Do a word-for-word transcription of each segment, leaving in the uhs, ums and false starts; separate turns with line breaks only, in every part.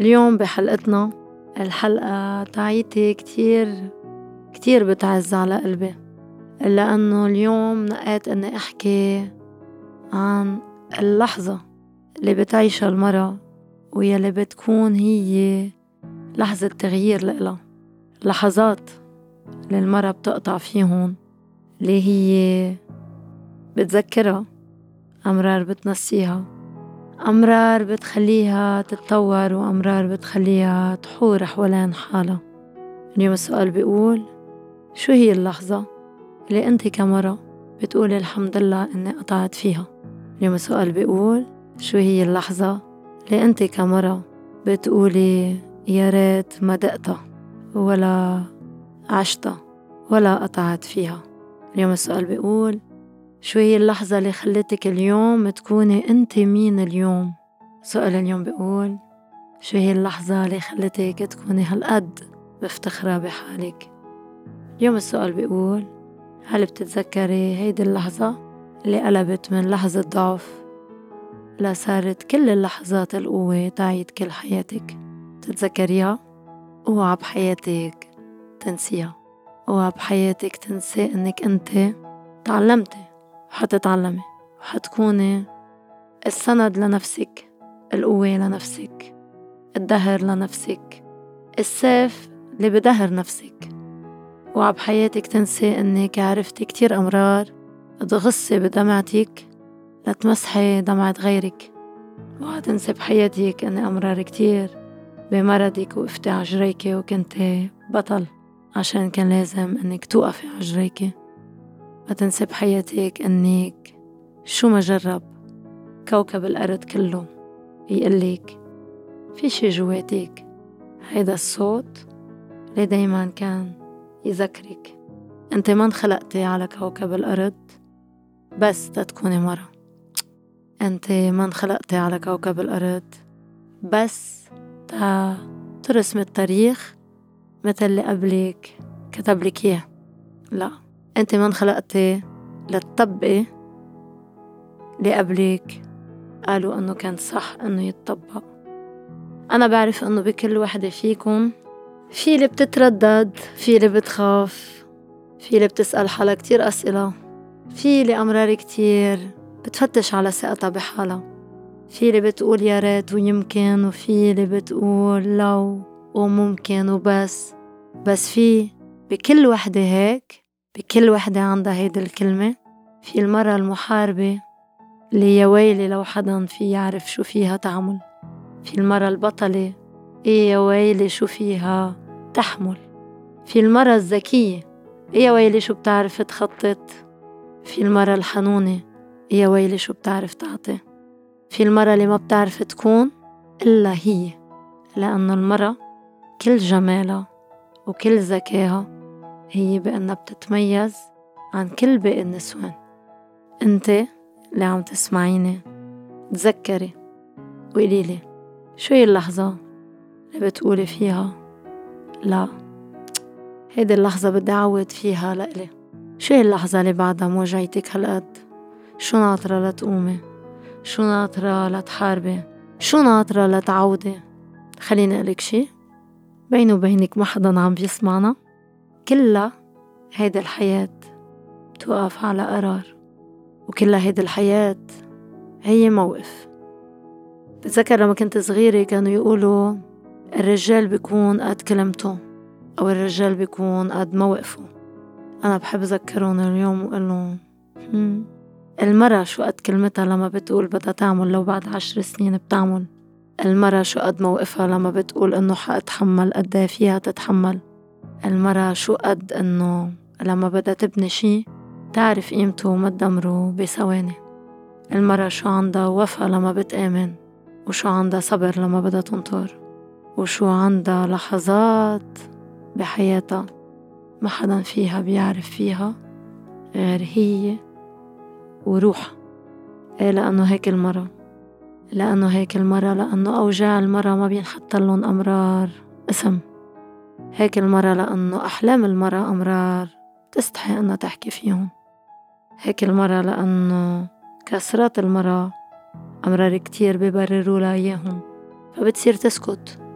اليوم بحلقتنا، الحلقة تاعيتي كتير كتير بتعز على قلبي، إلا أنه اليوم نقيت أني أحكي عن اللحظة اللي بتعيشها المرأة ويلي بتكون هي لحظة تغيير لإلها. لحظات اللي المرأة بتقطع فيهن، اللي هي بتذكرها أمرار بتنسيها، أمرار بتخليها تتطور، وأمرار بتخليها تحور حوالين حالها. اليوم السؤال بيقول: شو هي اللحظة اللي أنت كمرأة بتقولي الحمد لله إني قطعت فيها؟ اليوم السؤال بيقول: شو هي اللحظة اللي أنت كمرأة بتقولي يا ريت ما دقتها ولا عشتها ولا قطعت فيها؟ اليوم السؤال بيقول: شو هي اللحظة اللي خلتك اليوم تكوني أنت مين اليوم؟ سؤال اليوم بيقول: شو هي اللحظة اللي خلتك تكوني هالقد مفتخرة بحالك؟ اليوم السؤال بيقول: هل بتتذكري هيدي اللحظة اللي قلبت من لحظة ضعف لصارت كل اللحظات القوة تاعت كل حياتك؟ تتذكريها؟ اوعى بحياتك تنسيها، اوعى بحياتك تنسي انك انت تعلمتي وحتتعلمي وحتكوني السند لنفسك، القوة لنفسك، الدهر لنفسك، السيف اللي بدهر نفسك. اوعى بحياتك تنسي انك عرفتي كتير امرار تغصي بدمعتك لتمسحي دمعة غيرك. اوعى تنسي بحياتك ان امرار كتير بمرضك وقفتي عجريكي وكنتي بطل عشان كان لازم انك توقفي عجريكي. ما تنسي بحياتك انك شو ما جرب كوكب الارض كله يقلك في شي جواتك، هيدا الصوت اللي دايما كان يذكرك انت ما انخلقتي على كوكب الارض بس تتكوني مرة، انت ما انخلقتي على كوكب الارض بس تا ترسمي التاريخ مثل اللي قبلك كتبلك اياه. لا، انت ما انخلقتي لتطبقي اللي قبلك قالوا انه كان صح انه يتطبق. انا بعرف انه بكل وحدة فيكم في اللي بتتردد، في اللي بتخاف، في اللي بتسأل حالها كتير أسئلة، في اللي أمرار كتير بتفتش على ثقتها بحالها، في اللي بتقول يا ريت ويمكن، وفي اللي بتقول لو وممكن وبس. بس في بكل وحدة هيك، بكل وحدة عندها هيدي الكلمة، في المرة المحاربة اللي يا ويلي لو حدا في يعرف شو فيها تعمل، في المرة البطلة إيه يا ويلي شو فيها تحمل، في المرة الذكية إيه يا ويلي شو بتعرف تخطط، في المرة الحنونة إيه يا ويلي شو بتعرف تعطي، في المرة اللي ما بتعرف تكون إلا هي، لأنه المرة كل جمالها وكل ذكاها هي بأنها بتتميز عن كل باقي النسوان. انت اللي عم تسمعيني تذكري وقوليلي شو هي اللحظة اللي بتقولي فيها لا، هيدي اللحظة بدي أعود فيها لإلي. شو هي اللحظة اللي بعدها موجعتك هالقد؟ شو ناطرة لتقومي؟ شو ناطرة لتحاربي؟ شو ناطرة لتعودي؟ خليني أقلك شي بيني وبينك، ما حدا عم بيسمعنا، كلها هيدي الحياة توقف على قرار، وكلها هيدي الحياة هي موقف. بتذكر لما كنت صغيرة كانوا يقولوا الرجال بيكون قد كلمته أو الرجال بيكون قد موقفه. أنا بحب أذكرهم اليوم وقلهم المرأة شو قد كلمتها لما بتقول بدها تعمل لو بعد عشر سنين بتعمل. المرأة شو قد موقفها لما بتقول إنه حأتحمل قد فيها تتحمل. المرأة شو قد إنه لما بدها تبني شي تعرف قيمته وما تدمره بثواني. المرأة شو عندها وفا لما بتآمن، وشو عندها صبر لما بدها تنطر، وشو عندها لحظات بحياتها ما حدا فيها بيعرف فيها غير هي وروحها. إيه لأنه هيك المرأة، لأنه هيك المرأة لأنه أوجاع المرأة ما بينحط لهم أمرار اسم. هيك المرأة لأنه أحلام المرأة أمرار تستحي أنها تحكي فيهم. هيك المرأة لأنه كسرات المرأة أمرار كتير بيبرروا لها إياهم، فبتصير تسكت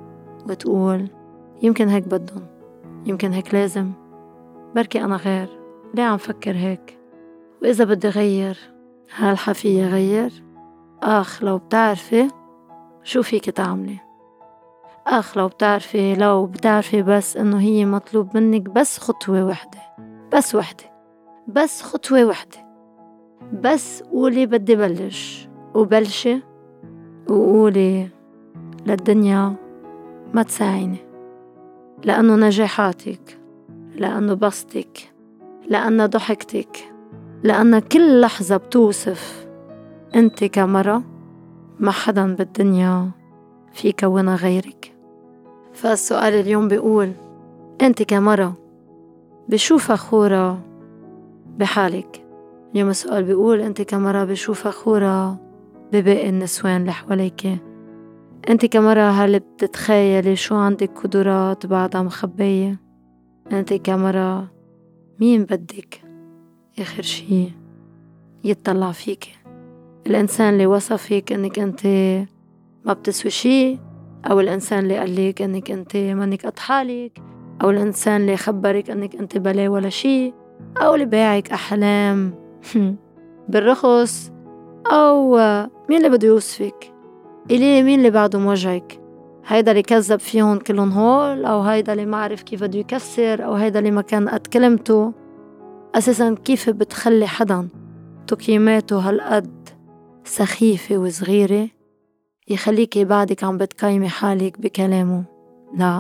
وتقول يمكن هيك بدن، يمكن هيك لازم، بركي أنا غير، ليه عم فكر هيك؟ وإذا بدي غير هالحفية غير. آخ لو بتعرفي شو فيك تعملي، آخ لو بتعرفي لو بتعرفي بس إنه هي مطلوب منك بس خطوة وحدة، بس وحدة، بس خطوة وحدة، بس قولي بدي بلش، وبلشي وقولي للدنيا ما تساعيني، لأنه نجاحاتك، لأنه بسطك، لأنه ضحكتك، لأن كل لحظة بتوصف أنت كمرة ما حدا بالدنيا في كونها غيرك. فالسؤال اليوم بيقول أنت كمرة بشو فخورة بحالك؟ اليوم السؤال بيقول أنت كمرة بشو فخورة بباقي النسوان اللي حواليك؟ أنت كمرة هل بتتخيلي شو عندك قدرات بعدها مخبية؟ أنت كمرة مين بدك آخر شي يتطلع فيك؟ الإنسان اللي وصفك أنك أنت ما بتسوي شي، أو الإنسان اللي قالك أنك أنت منك قد حالك، أو الإنسان اللي خبرك أنك أنت بلا ولا شي، أو اللي بايعك أحلام بالرخص، أو مين اللي بده يوصفك؟ إلي مين اللي بعده موجعك؟ هيدا اللي كذب فيهم كلهم هول، أو هيدا اللي ما عرف كيف بده يكسر، أو هيدا اللي ما كان قد كلمته. أساساً كيف بتخلي حدا تقييماته هالقد سخيفة وصغيرة يخليكي بعدك عم بتقيمي حالك بكلامه؟ لا،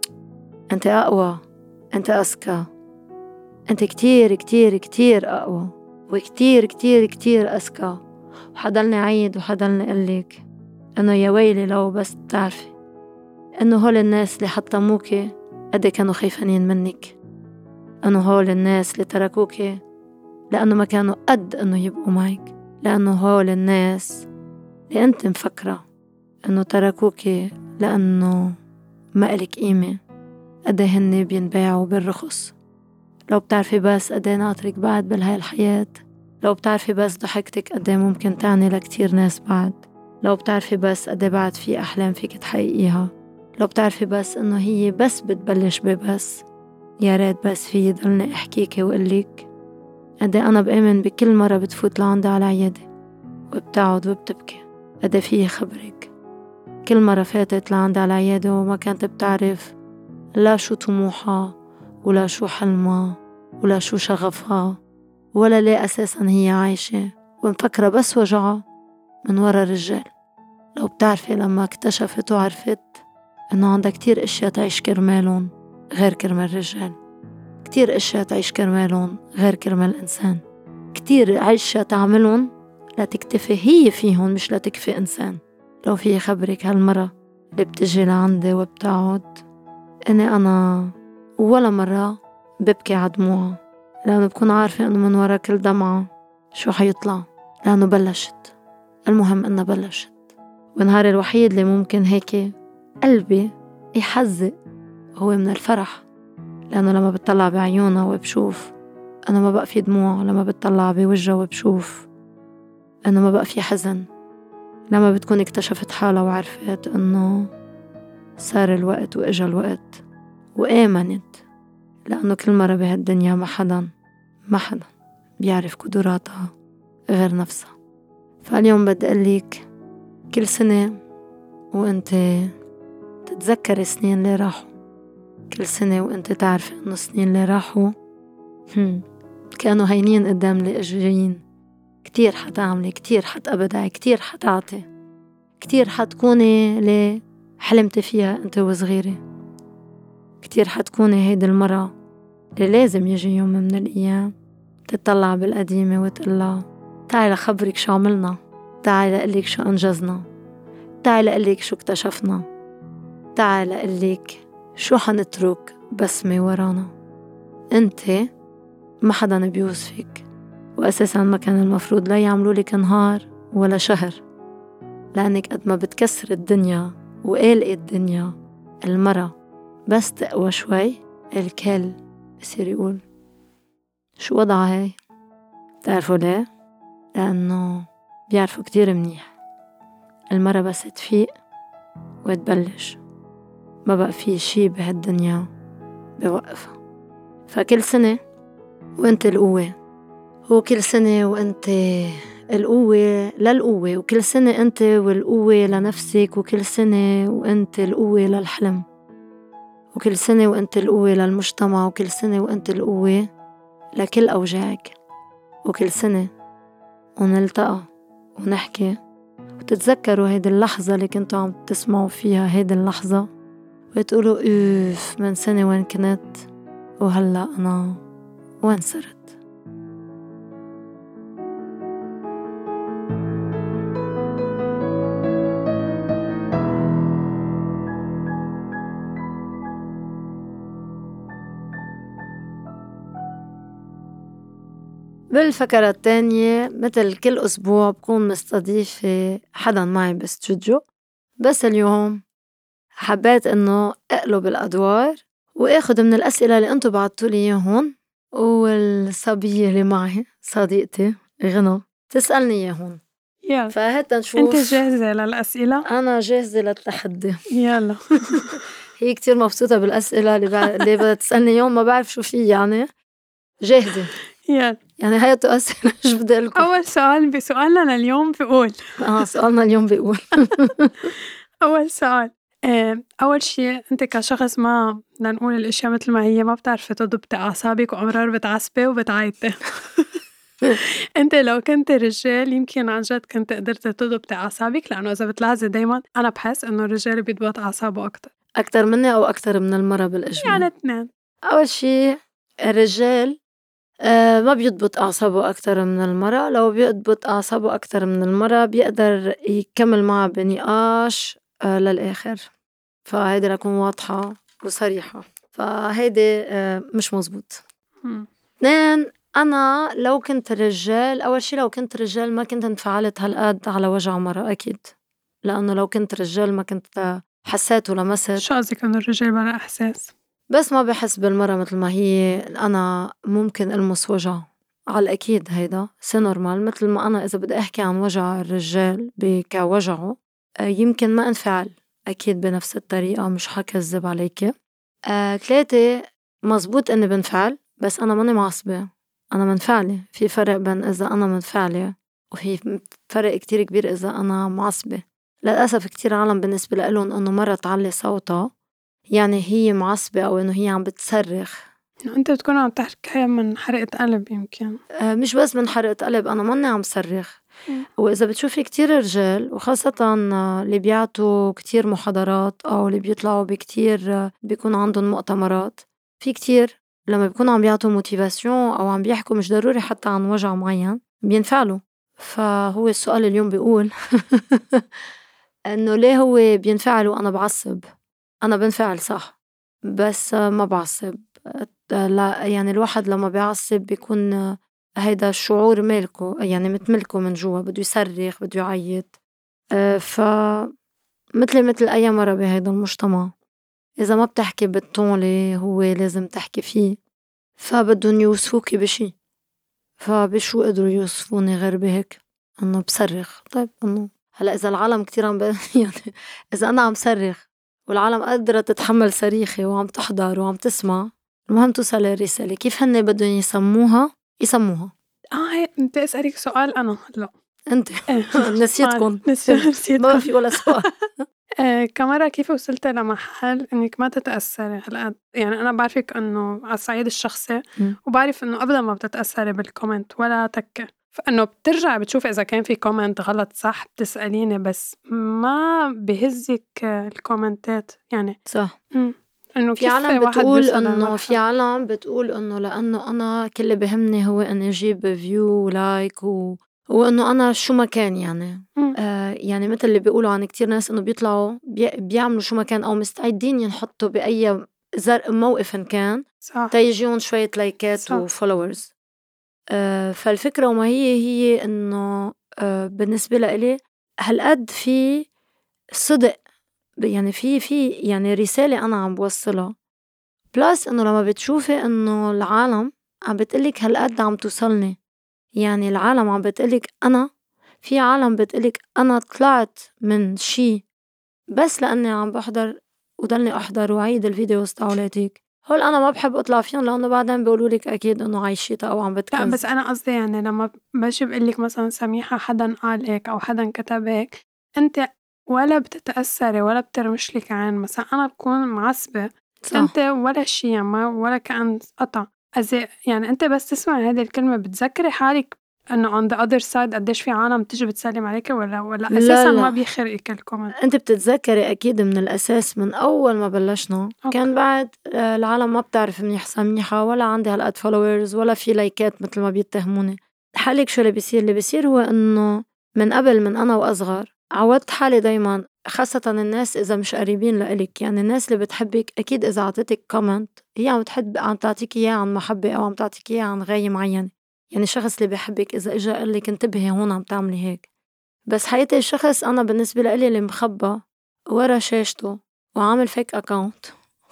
أنت أقوى، أنت أذكى، أنت كتير كتير كتير أقوى، وكتير كتير كتير أذكى. وحضلني عيد وحضلني قلك إنه يا ويلي لو بس تعرفي إنه هول الناس اللي حطموكي قد كانوا خايفانين منك، إنه هول الناس اللي تركوكي لأنه ما كانوا قد إنه يبقوا معك، لأنه هول الناس اللي أنت مفكرة إنه تركوكي لأنه ما إلك قيمة قد هن بينباعوا بالرخص. لو بتعرفي بس قد ناطرك بعد بالهاي الحياة، لو بتعرفي بس ضحكتك قد ممكن تعني لكتير ناس بعد، لو بتعرفي بس قد بعد في أحلام فيك تحقيقيها، لو بتعرفي بس إنه هي بس بتبلش ببس. يا ريت بس في يضلني أحكيكي وقلك قد أنا بآمن بكل مرة بتفوت لعندي على عيادة وبتقعد وبتبكي، قد في خبرك كل مرة فاتت لعندي على عيادة وما كانت بتعرف لا شو طموحها ولا شو حلمها ولا شو شغفها ولا ليه أساساً هي عايشة، ومفكرة بس وجعها من ورا الرجال. لو بتعرفي لما اكتشفت وعرفت إنه عندها كتير أشياء تعيش كرمالهم غير كرمال الرجال، كتير أشياء تعيش كرمالهم غير كرمال الإنسان، كتير عيشة تعملهم لتكتفي هي فيهم مش لتكفي إنسان. لو في خبرك هالمرة اللي بتجي لعندي وبتقعد إني أنا ولا مرة ببكي عدموعها، لأنه بكون عارفة إنه من ورا كل دمعة شو حيطلع، لأنه بلشت. المهم إنها بلشت، والنهار الوحيد اللي ممكن هيك قلبي يحزق هو من الفرح، لأنه لما بتطلع بعيونها وبشوف أنا ما بقى في دموع، لما بتطلع بوجهها وبشوف أنه ما بقى في حزن، لما بتكون اكتشفت حالها وعرفت أنه صار الوقت وإجا الوقت، وآمنت لأنه كل مرة بهالدنيا ما حدا ما حدا بيعرف قدراتها غير نفسها. فاليوم بدي أقلك كل سنة وأنت تتذكر السنين اللي راحوا، كل سنة وأنت تعرف أنه السنين اللي راحوا كانوا هينين قدام اللي اجايين. كتير حتعملي، كتير حتأبدعي، كتير حتعطي، كتير حتكوني اللي حلمتي فيها أنت وصغيرة، كتير حتكوني هيدي المرة اللي لازم يجي يوم من الأيام تطلع بالقديمة وتقلها تعالي خبرك شو عملنا، تعالي لقلك شو أنجزنا، تعالي لقلك شو اكتشفنا، تعالي لقلك شو حنترك بسمة ورانا. انت ما حدا بيوصفك، وأساسا ما كان المفروض لا يعملوا لك نهار ولا شهر، لأنك قد ما بتكسر الدنيا وقلق الدنيا المرة بس تقوى شوي الكل بصير يقول شو وضعها هاي. تعرفوا ليه؟ لأنه بيعرفوا كتير منيح المرة بس تفيق وتبلش ما بقى في شي بهالدنيا بوقفها. فكل سنة وانت القوة، وكل سنة وانت القوة للقوة، وكل سنة انت والقوة لنفسك، وكل سنة وانت القوة للحلم، وكل سنة وانت القوة للمجتمع، وكل سنة وانت القوة لكل أوجاعك، وكل سنة ونلتقى ونحكي وتتذكروا هيدي اللحظة اللي كنتوا عم تسمعوا فيها هيدي اللحظة، وتقولوا اوف من سنة وين كنت وهلأ أنا وين صرت. بالفقرة التانية مثل كل أسبوع بكون مستضيفة حدا معي باستوديو، بس اليوم حبيت إنه أقلب الأدوار وآخد من الأسئلة اللي أنتو بعتولي إياهن، والصبية اللي معي صديقتي غنى تسألني إياهن.
يلا
فهات نشوف.
انت جاهزة للأسئلة؟
أنا جاهزة للتحدي.
يلا.
هي كتير مبسوطة بالأسئلة اللي, بع... اللي بدها تسألني يوم ما بعرف شو فيه، يعني جاهزة.
يلا
يعني هاتوا أسئلة شو بدي لكم.
أول سؤال بسؤالنا لليوم بيقول
آه سؤالنا اليوم بيقول
أول سؤال، أول شيء أنت كشخص ما بدنا نقول الأشياء مثل ما هي، ما بتعرفي تضبطي أعصابك وأمرار بتعصبي وبتعيطي. أنت لو كنت رجال يمكن عن جد كنت قدرت تضبطي أعصابك، لأنه إذا بتلاحظي دايما أنا بحس إنه الرجال بيضبط أعصابه أكتر.
أكتر مني أو أكتر من المرة بالإجماع؟
يعني اثنين.
أول شيء الرجال آه ما بيضبط أعصابه أكتر من المرة. لو بيضبط أعصابه أكتر من المرة بيقدر يكمل معها بنقاش آه للآخر. فهيدي لكون واضحة وصريحة، فهيدي آه مش مزبوط. اثنين، أنا لو كنت رجال، أول شي لو كنت رجال ما كنت انفعلت هالقد على وجع مرة أكيد، لأنه لو كنت رجال ما كنت حسيت ولمست.
شو قصدك إنه الرجال بلا إحساس؟
بس ما بحس بالمرة مثل ما هي. أنا ممكن ألمس وجع على الأكيد، هيدا سي نورمال. مثل ما أنا إذا بدي أحكي عن وجع الرجال كوجعه يمكن ما انفعل أكيد بنفس الطريقة، مش حكذب عليك. آه، ثلاثة، مزبوط إني بنفعل بس أنا ماني معصبة، أنا منفعلة. في فرق بين إذا أنا منفعلة وفي فرق كتير كبير إذا أنا معصبة. للأسف كتير عالم بالنسبة لهم إنه مرة تعلي صوتها يعني هي معصبة أو إنه هي عم بتصرخ.
أنت بتكون عم تحكي من حرقة قلب يمكن.
آه مش بس من حرقة قلب، أنا ماني عم صرخ. وإذا بتشوفي كتير رجال وخاصة اللي بيعطوا كتير محاضرات أو اللي بيطلعوا بكتير بيكون عندهم مؤتمرات، في كتير لما بيكونوا عم بيعطوا موتيفاسيون أو عم بيحكوا مش ضروري حتى عن وجع معين بينفعلوا. فهو السؤال اليوم بيقول إنه ليه هو بينفعل وأنا بعصب؟ أنا بنفعل صح بس ما بعصب. لا يعني الواحد لما بيعصب بيكون هيدا الشعور ملكه، يعني متملكه من جوا، بده يصرخ بده يعيط. أه ف مثل مثل أي مرة بهيدا المجتمع إذا ما بتحكي بالطون اللي هو لازم تحكي فيه فبدهم يوصفوكي بشي. فبشو قدروا يوصفوني غير بهيك إنه بصرخ؟ طيب إنه هلا إذا العالم كتير عم ب... يعني إذا أنا عم صرخ والعالم قادرة تتحمل صريخي وعم تحضر وعم تسمع، المهم توصل الرسالة. كيف هن بدهم يسموها يسموها.
آه أنت أسألك سؤال أنا هلا.
أنت نسيتكم
نسيتكم
ما في ولا سؤال.
آه كمرة كيف وصلت لمحل إنك ما تتأثري هالقد؟ يعني أنا بعرفك إنه على الصعيد الشخصي وبعرف إنه أبدا ما بتتأثري بالكومنت ولا تكة، فإنه بترجع بتشوف إذا كان في كومنت غلط صح بتسأليني، بس ما بهزك الكومنتات يعني.
صح.
مم. إنه
في عالم
واحد
بتقول
بيوصل
إنه
لهالمرحلة.
في عالم بتقول إنه لأنه أنا كل اللي بهمني هو إني أجيب فيو ولايك و... وإنه أنا شو ما كان يعني آه يعني مثل اللي بيقولوا عن كتير ناس إنه بيطلعوا بي... بيعملوا شو ما كان أو مستعدين ينحطوا بأي زر موقف إن كان
صح.
تيجيون شوية لايكات
صح.
وفولورز. آه فالفكرة وما هي هي إنه آه بالنسبة لإلي هالقد في صدق، يعني في في يعني رسالة أنا عم بوصلها. بلس إنه لما بتشوفي إنه العالم عم بتقلك هالقد عم توصلني، يعني العالم عم بتقلك أنا، في عالم بتقلك أنا طلعت من شي بس لأني عم بحضر وضلني أحضر وعيد الفيديوز تاعولاتك، هول أنا ما بحب أطلع فيهم لأنه بعدين بيقولولك أكيد إنه عايشيتها أو عم
لا
بتكذب.
بس أنا قصدي يعني لما باجي بقلك مثلا سميحة حدا قال هيك أو حدا كتب هيك، أنت ولا بتتأثري ولا بترمشلك عين. مثلا أنا بكون معصبة،
صح.
أنت ولا شي ما ولا كأن قطع أزي. يعني أنت بس تسمعي هذه الكلمة بتذكري حالك إنه on the other side قديش في عالم تيجي بتسلم عليك، ولا ولا
لا
أساسا
لا.
ما بيخرقك الكومنت؟
أنت بتتذكري أكيد من الأساس من أول ما بلشنا
أوكي.
كان بعد آه، العالم ما بتعرف منيح سميحة ولا عندي هالقد فولورز ولا في لايكات مثل ما بيتهموني. حالك شو اللي بيصير؟ اللي بيصير هو إنه من قبل من أنا وأصغر عودت حالي دايما، خاصة الناس إذا مش قريبين لإلك، يعني الناس اللي بتحبك أكيد إذا عطتك كومنت هي عم تحب عم تعطيك إياه عن محبة أو عم تعطيك إياه عن غاية معينة. يعني الشخص اللي بيحبك إذا إجا قال لك انتبهي هون عم تعملي هيك، بس حقيقة الشخص أنا بالنسبة لإلي اللي مخبى ورا شاشته وعامل فيك أكاونت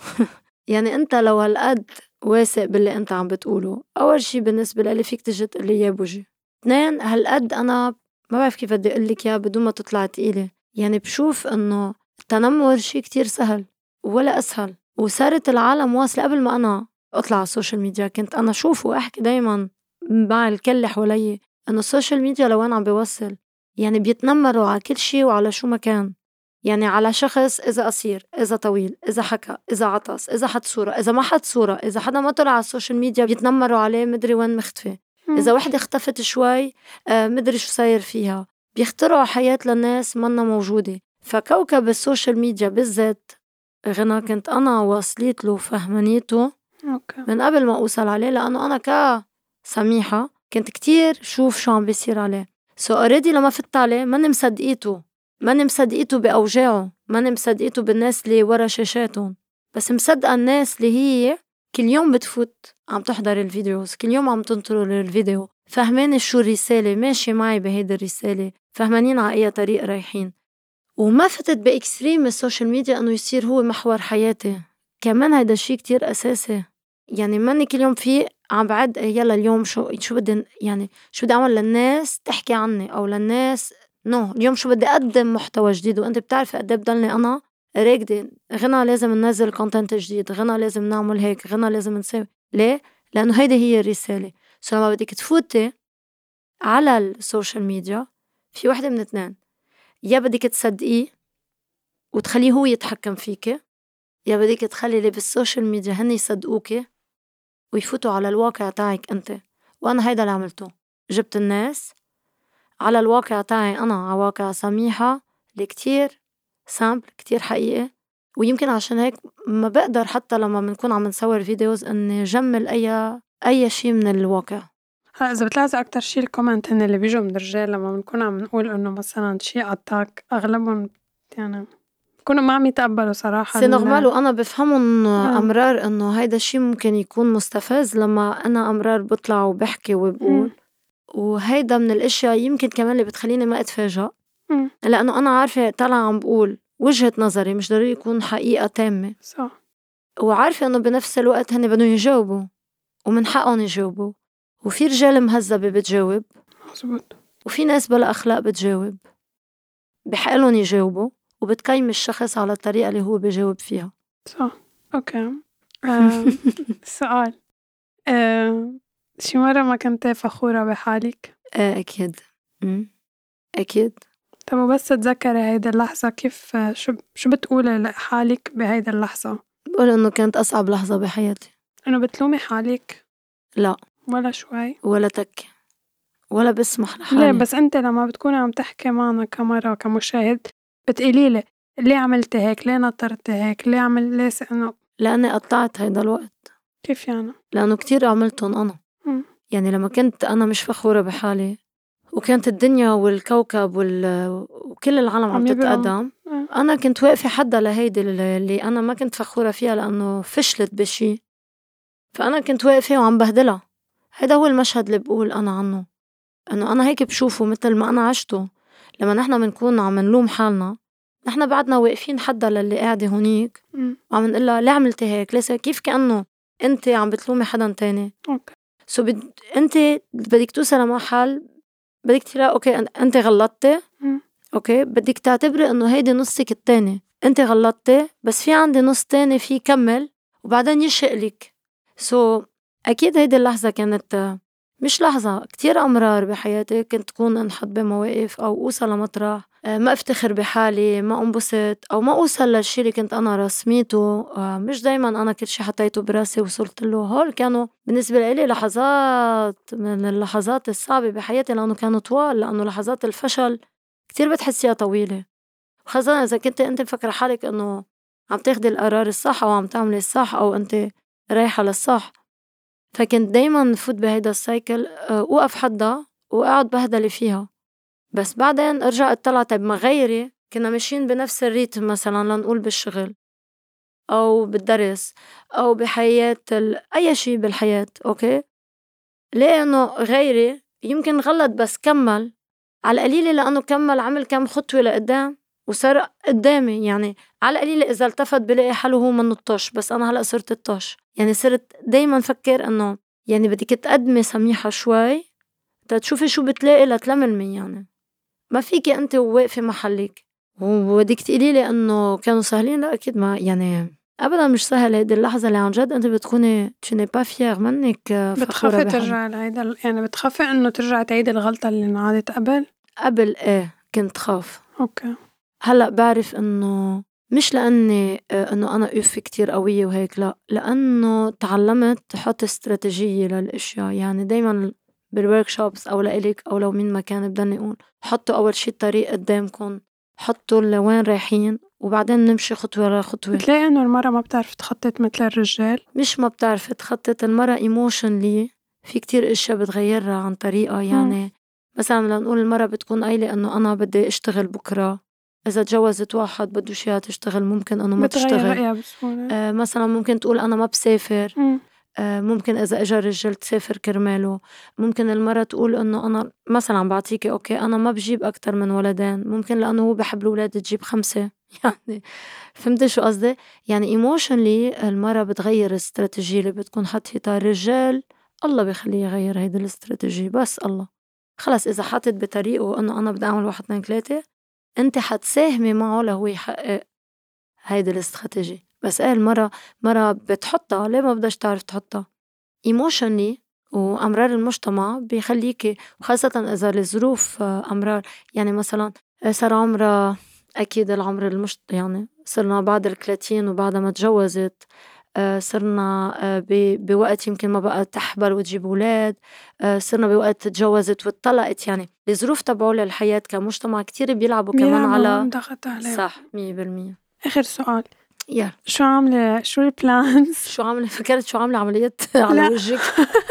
يعني أنت لو هالقد واثق باللي أنت عم بتقوله، أول شي بالنسبة لإلي فيك تجي تقلي إياه بوجهي. اثنين، هالقد أنا ما بعرف كيف بدي أقلك إياه بدون ما تطلع تقيلة، يعني بشوف إنه التنمر شي كتير سهل ولا أسهل، وصارت العالم واصلة. قبل ما أنا أطلع على السوشيال ميديا كنت أنا شوف وأحكي دايما مع الكل اللي حوالي إنه السوشيال ميديا لوين عم بيوصل، يعني بيتنمروا على كل شي وعلى شو مكان، يعني على شخص إذا قصير إذا طويل إذا حكى إذا عطس إذا حط صورة إذا ما حط صورة، إذا حدا ما طلع على السوشيال ميديا بيتنمروا عليه مدري وين مختفي، إذا وحدة اختفت شوي آه مدري شو صاير فيها، بيخترعوا حياة للناس منا موجودة. فكوكب السوشيال ميديا بالذات غنى كنت أنا واصليت له فهمانيته
أوكي.
من قبل ما أوصل عليه، لأنه أنا كسميحة كنت كتير شوف شو عم بيصير عليه. سو already لما فت عليه ماني مصدقيته، ماني مصدقيته بأوجاعه، ماني مصدقيته بالناس اللي ورا شاشاتهم، بس مصدقة الناس اللي هي كل يوم بتفوت عم تحضر الفيديوز، كل يوم عم تنطر الفيديو، فهماني شو الرسالة، ماشي معي بهيدا الرسالة، فهمانين على أي طريق رايحين. وما فتت بإكستريم السوشيال ميديا أنه يصير هو محور حياتي، كمان هيدا الشي كتير أساسي. يعني ماني كل يوم في عم بعد يلا اليوم شو شو بدي يعني شو بدي أعمل للناس تحكي عني أو للناس نو اليوم شو بدي أقدم محتوى جديد. وأنت بتعرفي قد إيه بضلني أنا راكدة غنى لازم ننزل كونتنت جديد، غنى لازم نعمل هيك، غنى لازم نسوي. ليه؟ لأنه هيدي هي الرسالة. سو لما بدك تفوتي على السوشيال ميديا في واحدة من اثنين، يا بدك تصدقيه وتخليه هو يتحكم فيك، يا بدك تخلي اللي بالسوشيال ميديا هن يصدقوك ويفوتوا على الواقع تاعك أنت. وأنا هيدا اللي عملته، جبت الناس على الواقع تاعي أنا، على واقع سميحة اللي كتير سامبل كتير حقيقي. ويمكن عشان هيك ما بقدر حتى لما بنكون عم نصور فيديوز أني جمل أي أي شي من الواقع.
هلا إذا بتلاحظي أكتر شي الكومنت هن اللي بيجوا من الرجال لما بنكون عم نقول إنه مثلا شي أتاك، أغلبهم يعني بكونوا ما عم يتقبلوا صراحة
سي نورمال. وأنا بفهمهم
آه.
أمرار إنه هيدا الشي ممكن يكون مستفز لما أنا أمرار بطلع وبحكي وبقول، وهيدا من الأشياء يمكن كمان اللي بتخليني ما أتفاجأ،
مم.
لأنه أنا عارفة طالعة عم بقول وجهة نظري مش ضروري يكون حقيقة تامة،
صح.
وعارفة إنه بنفس الوقت هني بدهم يجاوبوا ومن حقهم يجاوبوا، وفي رجال مهذبة بتجاوب
مزبوط،
وفي ناس بلا أخلاق بتجاوب، بحقلهم يجاوبوا وبتقيم الشخص على الطريقة اللي هو بيجاوب فيها.
صح. أوكي. آه. سؤال، آه. شي مرة ما كنت فخورة بحالك؟
آه أكيد. أمم أكيد.
طب وبس تتذكري هيدا اللحظة كيف شو شو بتقولي لحالك بهيدا اللحظة؟
بقول إنه كانت أصعب لحظة بحياتي.
إنه بتلومي حالك؟
لا
ولا شوي
ولا تك ولا بسمح
ليه؟
لحالي.
بس أنت لما بتكوني عم تحكي معنا كاميرا كمشاهد بتقوليلي ليه عملتي هيك، ليه نطرتي هيك، ليه عمل ليه س- إنه
لأني قطعت هيدا الوقت،
كيف يعني؟
لأنه كتير عملتهم أنا.
مم.
يعني لما كنت أنا مش فخورة بحالي وكانت الدنيا والكوكب وال... وكل العالم عم
عم يبرم.
تتقدم،
آه.
أنا كنت واقفة حدا لهيدي اللي أنا ما كنت فخورة فيها لأنه فشلت بشي، فأنا كنت واقفة وعم بهدلها. هيدا هو المشهد اللي بقول أنا عنه، أنه أنا هيك بشوفه مثل ما أنا عشته. لما نحنا منكون عم نلوم حالنا نحنا بعدنا واقفين حدا للي قاعدة هونيك
مم.
وعم نقلها ليه عملتي هيك، ليس كيف كأنه أنت عم بتلومي حدا تاني.
أوكي.
سو بد... أنت بدك توصل لمحل بدك تلاقي أوكي أنت غلطتي،
مم.
أوكي بدك تعتبري إنه هيدي نصك التاني، انت غلطتي بس في عندي نص تاني في كمل وبعدين يشقلك. سو so, اكيد هيدي اللحظة كانت مش لحظة، كتير أمرار بحياتي كنت تكون انحط بمواقف أو أوصل لمطرح ما افتخر بحالي، ما انبسط أو ما أوصل للشي اللي كنت أنا رسميته. مش دايما أنا كل شي حطيته براسي وصلت له. هول كانوا بالنسبة لي لحظات من اللحظات الصعبة بحياتي، لأنه كانوا طوال، لأنه لحظات الفشل كتير بتحسيها طويلة، خاصة إذا كنت أنت مفكرة حالك أنه عم تاخدي القرار الصح أو عم تعملي الصح أو أنت رايحة للصح. فكنت دايما فوت بهيدا السايكل، وقف حدا وقعد بهدلي فيها. بس بعدين ارجع اطلع طيب ما غيري كنا ماشيين بنفس الريتم، مثلا لنقول بالشغل أو بالدرس أو بحياة ال... أي شيء بالحياة. أوكي، ليه إنه غيري يمكن غلط بس كمل على القليلة، لأنه كمل عمل كم خطوة لقدام وصار قدامي. يعني على القليلة إذا التفت بلاقي حاله هو من الطش، بس أنا هلأ صرت الطش. يعني صرت دايما فكر إنه يعني بدك تقدمي سميحة شوي تشوفي شو بتلاقي لتلملمي. يعني ما فيكي أنت وواقفة محلك وبدك تقولي لي إنه كانوا سهلين. لا أكيد ما، يعني أبدا مش سهل. هيدي اللحظة اللي عن جد أنت بتكوني tu n'es pas fière منك،
بتخافي ترجع لهيدا، يعني بتخافي إنه ترجع تعيد الغلطة اللي انعادت قبل
قبل إيه كنت خاف.
أوكي،
هلأ بعرف إنه مش لأني إنه أنا أوف كتير قوية وهيك، لا، لأنه تعلمت حط استراتيجية للأشياء. يعني دايما بالوركشوبس أو لإلك أو لو مين ما كان بدنا نقول حطوا أول شي الطريق قدامكم، حطوا لوين رايحين وبعدين نمشي خطوة ورا خطوة.
بتلاقي إنه المرأة ما بتعرف تخطط مثل الرجال.
مش ما بتعرف تخطط المرأة ايموشنلي، في كتير اشياء بتغيرها عن طريقة. يعني م. مثلا لنقول المرأة بتكون قايلة انه انا بدي اشتغل بكرة، اذا تجوزت واحد بده شيء تشتغل ممكن انه ما تشتغل. آه مثلا ممكن تقول انا ما بسافر. م. آه ممكن اذا اجى الرجال تسافر كرماله. ممكن المرأة تقول انه انا مثلا بعطيكي اوكي انا ما بجيب اكتر من ولدين، ممكن لانه هو بحب الولاد تجيب خمسة. يعني فهمت شو قصدي؟ يعني ايموشنلي المرأة بتغير الاستراتيجية اللي بتكون حاطتها. الرجال الله بيخليه يغير هيدا الاستراتيجية، بس الله خلص إذا حاطط بطريقه إنه أنا بدي أعمل واحد اثنين ثلاثة، أنت حتساهمي معه لهو يحقق هيدا الاستراتيجية. بس إيه المرأة مرة بتحطها، ليه ما بدهاش تعرف تحطها؟ ايموشنلي وأمرار المجتمع بيخليكي، وخاصة إذا الظروف أمرار. يعني مثلا صار عمرها أكيد العمر المشت يعني صرنا بعد الثلاثين وبعدها ما تجوزت، صرنا بوقت يمكن ما بقى تحبل وتجيب أولاد، صرنا بوقت تجوزت واتطلقت. يعني الظروف تبعول الحياة كمجتمع كتير بيلعبوا كمان على صح مية بالمية.
آخر سؤال،
يا
شو عاملة شو البلانز؟
شو عاملة فكرت شو عاملة عمليات على وجهك؟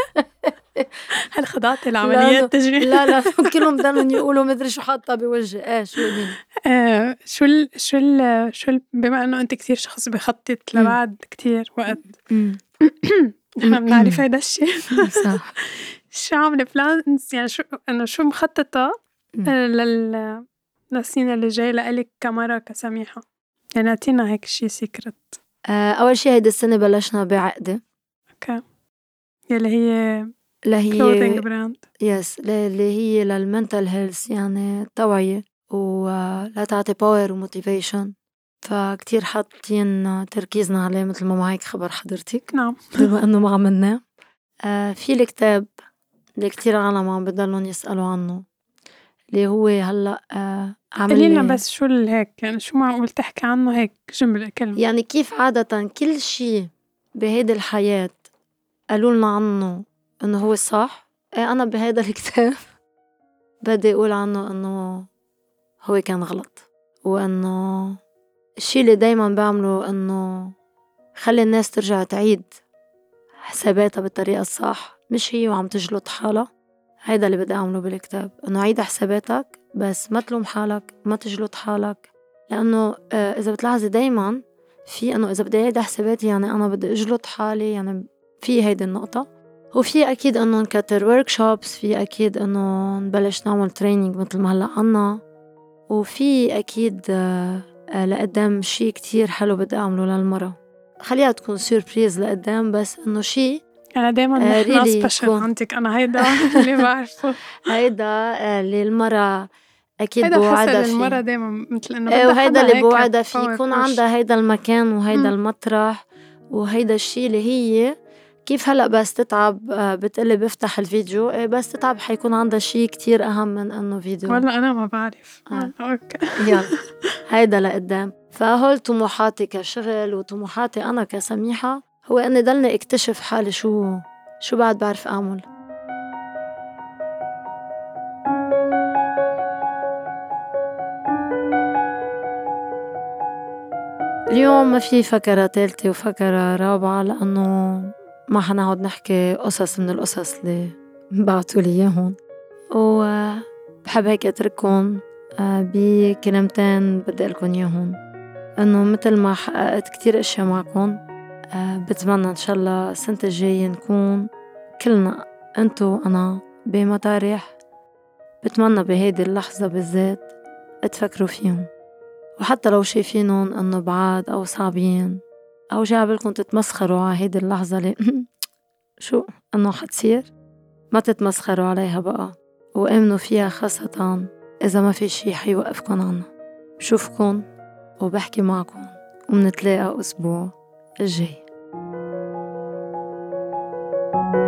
هل خضعت العمليات تجري؟
لا لا كلهم بدهم يقولوا مدري شو حاطة بوجهي. ايه شو مين
آه شو ال شو ال شو ال بما انه انت كتير شخص بخطط لبعد كتير وقت نحن بنعرف هيدا الشيء صح. شو عاملة بلانز؟ يعني شو انه شو مخططة لل للسنين اللي جاي لإلك كمرة كسميحة؟ يعني اعطينا هيك شيء سيكرت.
آه أول شيء هيدا السنة بلشنا بعقدة.
اوكي، يلي هي
اللي هي
كلوثينج براند.
يس اللي هي للمنتل هيلث، يعني توعية ولا تعطي باور وموتيفيشن. فكتير حاطين تركيزنا عليه مثل ما معك خبر حضرتك.
نعم
بما انه ما عملناه. آه في الكتاب اللي كتير عالم عم بدلون يسألوا عنه، اللي هو هلأ آه عامل
قليلنا بس شو هيك، يعني شو معقول تحكي عنه هيك جملة كلمة؟
يعني كيف عادة كل شيء بهيدي الحياة قالوا لنا عنه انه هو صح. ايه انا بهيدا الكتاب بدي اقول عنه انه هو كان غلط، وانه الشيء اللي دايما بعمله انه خلي الناس ترجع تعيد حساباتها بالطريقة الصح، مش هي وعم تجلط حالها. هيدا اللي بدي اعمله بالكتاب، انه عيد حساباتك بس ما تلوم حالك، ما تجلط حالك. لانه آه اذا بتلاحظي دايما في انه اذا بدي اعيد حساباتي يعني انا بدي اجلط حالي، يعني في هيدي النقطة. وفي أكيد أنه نكتر وركشوبس، في أكيد أنه نبلش نعمل ترينينج مثل ما هلأ عنا، وفي أكيد لقدام شي كتير حلو بدي أعمله للمرة. خليها تكون سوربريز لقدام، بس أنه شي
أنا دايما نحن سبيشل عندك. أنا هيدا اللي بعرفه،
هيدا اللي المرة أكيد
هيدا بحس
بوعدها
المرة
فيه.
دايما مثل إنه
إيه
بدها
وهيدا
حدا
اللي
هيك
بوعدها فيه
power
يكون
push.
عندها هيدا المكان وهيدا
مم.
المطرح وهيدا الشي اللي هي كيف هلأ بس تتعب آه، بتقلي بفتح الفيديو إيه بس تتعب حيكون عندها شي كتير أهم من إنه فيديو.
والله أنا ما بعرف.
آه.
أوكي.
يلا هيدا لقدام. فهول طموحاتي كشغل وطموحاتي أنا كسميحة هو إني ضلني اكتشف حالي شو شو بعد بعرف أعمل. اليوم ما في فكرة تالتة وفكرة رابعة لأنه ما حنقعد نحكي قصص من القصص اللي بعتوا لي إياهم، وبحب هيك أترككم بكلمتين بدي أقولكم إياهم إنه مثل ما حققت كتير أشياء معكم بتمنى إن شاء الله السنة الجاية نكون كلنا أنتو وأنا بمطارح بتمنى بهيدي اللحظة بالذات تفكروا فيهم، وحتى لو شايفينهم أنه بعاد أو صعبين أو جايبلكم تتمسخروا على هيدي اللحظة اللي شو أنه حتصير، ما تتمسخروا عليها بقى وآمنوا فيها، خاصة إذا ما في شي حيوقفكن عنها. بشوفكن وبحكي معكم ومنتلاقى أسبوع الجاي.